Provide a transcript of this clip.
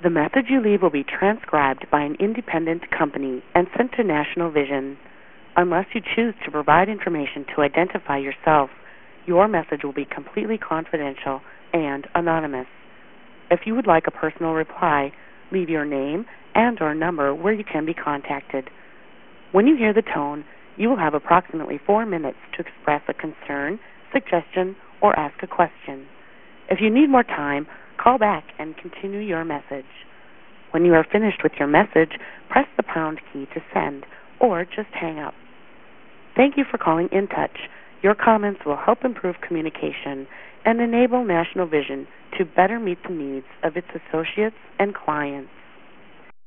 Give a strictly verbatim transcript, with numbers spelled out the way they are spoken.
The message you leave will be transcribed by an independent company and sent to National Vision. Unless you choose to provide information to identify yourself, your message will be completely confidential and anonymous. If you would like a personal reply, leave your name and or number where you can be contacted. When you hear the tone, you will have approximately four minutes to express a concern, suggestion, or ask a question. If you need more time, call back and continue your message. When you are finished with your message, press the pound key to send or just hang up. Thank you for calling InTouch. Your comments will help improve communication and enable National Vision to better meet the needs of its associates and clients.